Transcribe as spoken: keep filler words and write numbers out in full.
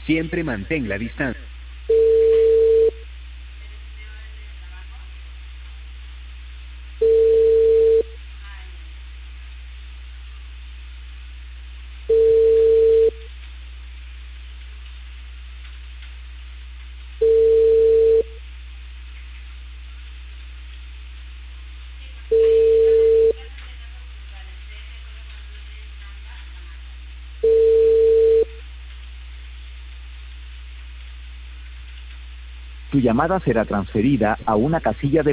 Siempre mantén la distancia. Tu llamada será transferida a una casilla de